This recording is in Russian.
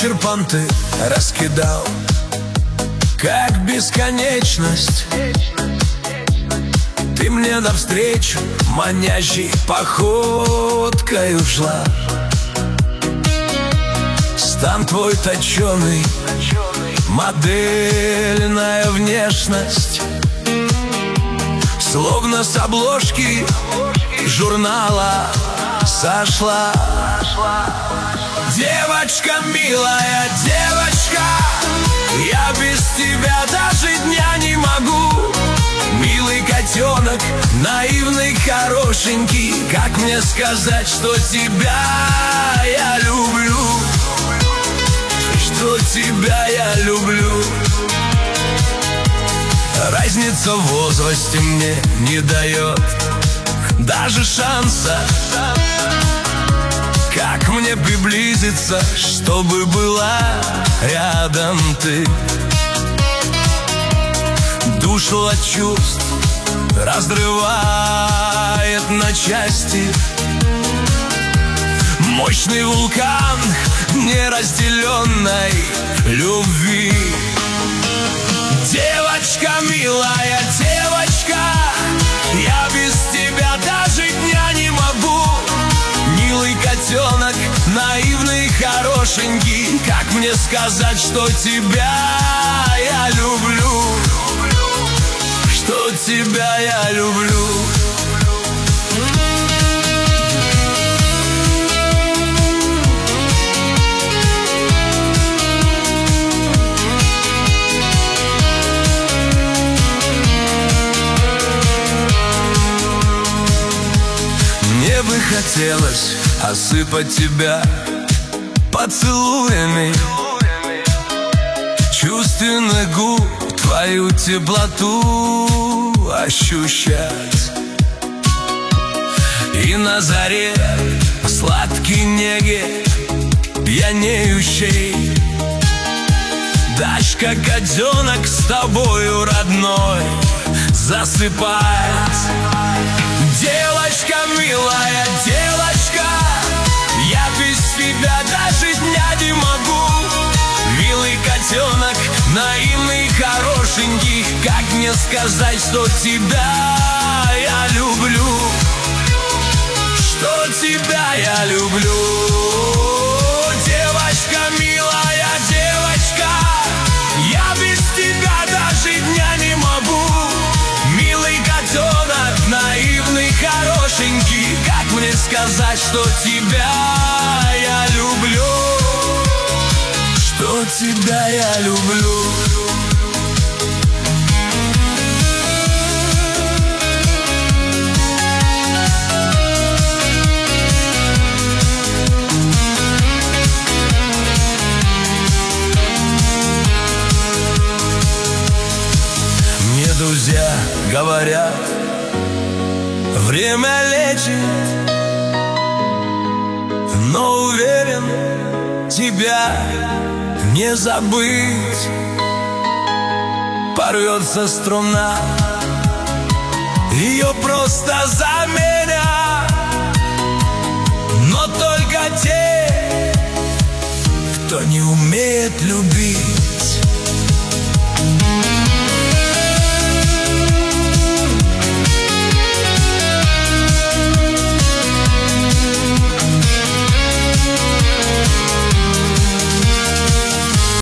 вечер понты раскидал, как бесконечность. Ты мне навстречу манящей походкой ушла. Стан твой точеный, модельная внешность, словно с обложки журнала сошла. Девочка, милая девочка, я без тебя даже дня не могу. Милый котенок, наивный, хорошенький, как мне сказать, что тебя я люблю? Что тебя я люблю? Разница в возрасте мне не дает даже шанса. Как мне приблизиться, чтобы была рядом ты? Душу от чувств разрывает на части мощный вулкан неразделенной любви. Девочка, милая девочка, я без тебя даже дня не могу. Милый котенок, наивный, хорошенький, как мне сказать, что тебя я люблю? Что тебя я люблю? Мне бы хотелось осыпать тебя поцелуями чувственных губ, твою теплоту ощущать. И на заре сладкой неги пьянеющей дашь, как котенок, с тобою, родной, засыпать. Девочка, милая девочка, я без тебя даже дня не могу. Милый котенок, наивный, хорошенький, как мне сказать, что тебя я люблю? Что тебя я люблю? Девочка, милая девочка, я без тебя даже дня не могу. Милый котенок, наивный, хорошенький, как мне сказать, что тебя я люблю? Что тебя я люблю? Мне друзья говорят, время лечит, но уверен, тебя не забыть. Порвется струна, ее просто заменят, но только те, кто не умеет любить.